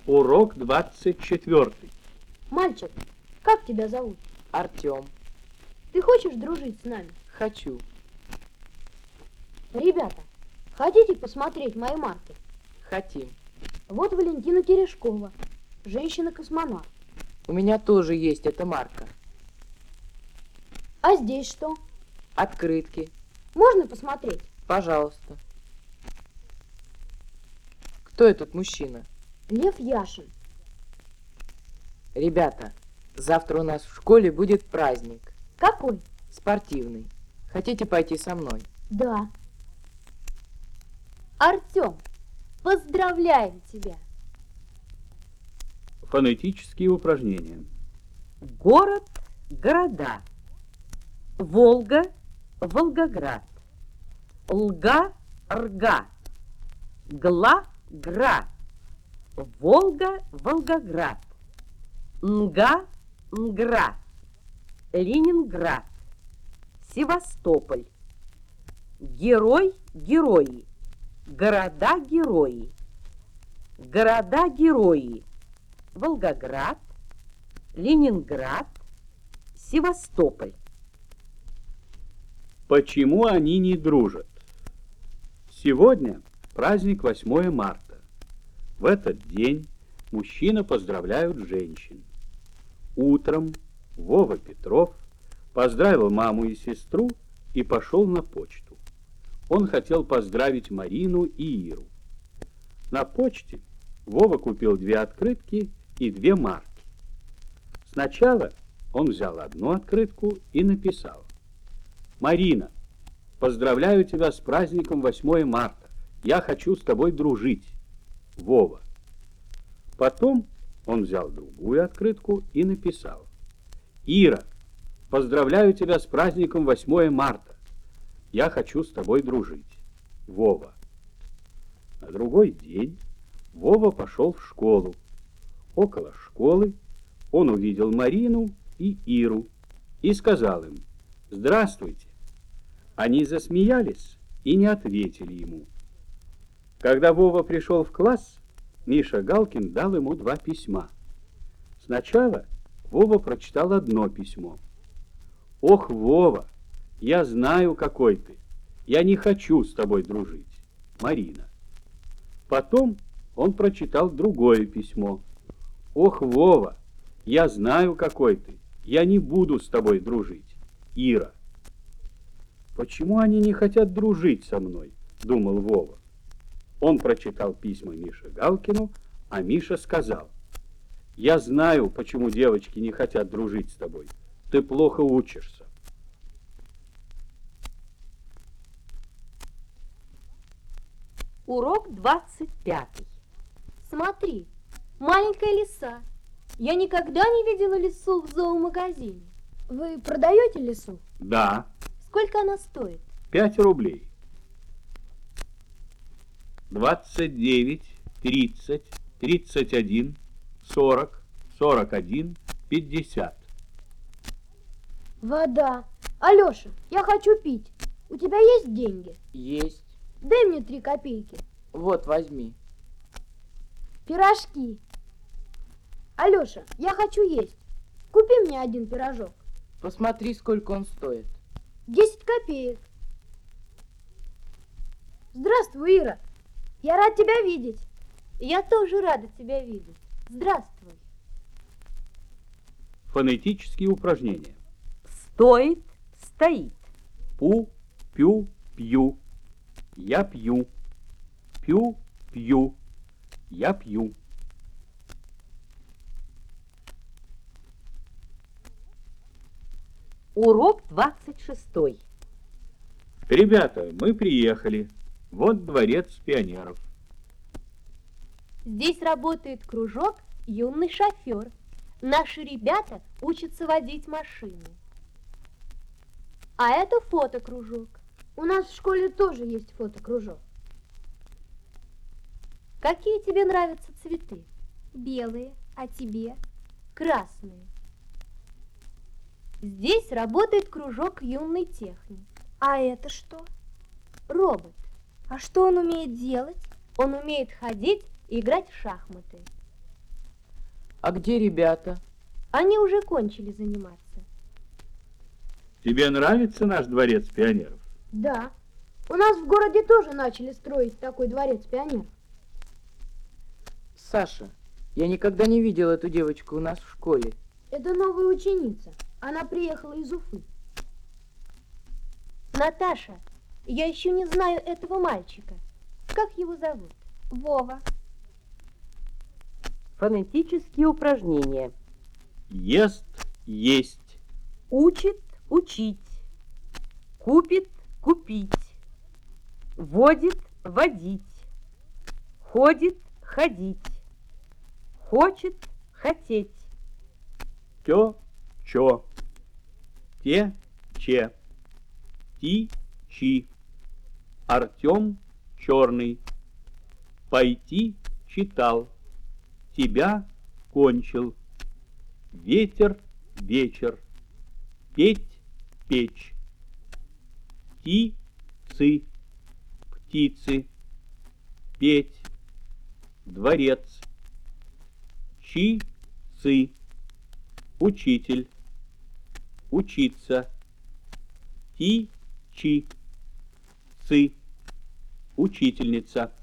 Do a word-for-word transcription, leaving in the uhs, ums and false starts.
Урок двадцать четвертый. Мальчик, как тебя зовут? Артем. Ты хочешь дружить с нами? Хочу. Ребята, хотите посмотреть мои марки? Хотим. Вот Валентина Терешкова, женщина-космонавт. У меня тоже есть эта марка. А здесь что? Открытки. Можно посмотреть? Пожалуйста. Кто этот мужчина? Лев Яшин. Ребята, завтра у нас в школе будет праздник. Какой? Спортивный. Хотите пойти со мной? Да. Артем, поздравляем тебя. Фонетические упражнения. Город, города. Волга, Волгоград. Лга, рга. Гла, гра. Волга, Волгоград. Нга, нгра. Ленинград. Севастополь. Герой, герои. Города-герои. Города-герои. Волгоград, Ленинград, Севастополь. Почему они не дружат? Сегодня праздник восьмое марта. В этот день мужчины поздравляют женщин. Утром Вова Петров поздравил маму и сестру и пошел на почту. Он хотел поздравить Марину и Иру. На почте Вова купил две открытки и две марки. Сначала он взял одну открытку и написал: «Марина, поздравляю тебя с праздником восьмое марта. Я хочу с тобой дружить. Вова». Потом он взял другую открытку и написал: «Ира, поздравляю тебя с праздником восьмое марта. Я хочу с тобой дружить. Вова». На другой день Вова пошел в школу. Около школы он увидел Марину и Иру и сказал им: «Здравствуйте». Они засмеялись и не ответили ему. Когда Вова пришел в класс, Миша Галкин дал ему два письма. Сначала Вова прочитал одно письмо. «Ох, Вова, я знаю, какой ты. Я не хочу с тобой дружить. Марина». Потом он прочитал другое письмо. «Ох, Вова, я знаю, какой ты. Я не буду с тобой дружить. Ира». «Почему они не хотят дружить со мной?» — думал Вова. Он прочитал письма Мише Галкину, а Миша сказал: «Я знаю, почему девочки не хотят дружить с тобой. Ты плохо учишься». Урок двадцать пятый. Смотри, маленькая лиса. Я никогда не видела лису в зоомагазине. Вы продаете лису? «Да, Сколько она стоит? пять рублей. Двадцать девять, тридцать, тридцать один, сорок, сорок один, пятьдесят». Вода. Алеша, я хочу пить. У тебя есть деньги? Есть. Дай мне три копейки. Вот, возьми. Пирожки. Алеша, я хочу есть. Купи мне один пирожок. Посмотри, сколько он стоит. Десять копеек. Здравствуй, Ира. Я рад тебя видеть. Я тоже рада тебя видеть. Здравствуй. Фонетические упражнения. Стоит, стоит. Пу, пю, пью. Я пью. Пю, пью. Я пью. Урок двадцать шестой. Ребята, мы приехали. Вот дворец пионеров. Здесь работает кружок «Юный шофер». Наши ребята учатся водить машину. А это фотокружок. У нас в школе тоже есть фотокружок. Какие тебе нравятся цветы? Белые. А тебе? Красные. Здесь работает кружок «Юный техник». А это что? Робот. А что он умеет делать? Он умеет ходить и играть в шахматы. А где ребята? Они уже кончили заниматься. Тебе нравится наш дворец пионеров? Да. У нас в городе тоже начали строить такой дворец пионеров. Саша, я никогда не видел эту девочку у нас в школе. Это новая ученица. Она приехала из Уфы. Наташа, я еще не знаю этого мальчика. Как его зовут? Вова. Фонетические упражнения. Ест, есть. Учит учить. Купит купить. Водит водить. Ходит ходить. Хочет хотеть. Тё, чё. Те, че. Ти, чи. Артем черный. Пойти читал. Тебя кончил. Ветер, вечер. Петь, печь. Ти-цы, птицы. Петь, дворец. Чи-цы, учитель. Учиться. Ти-чи, цы, учительница.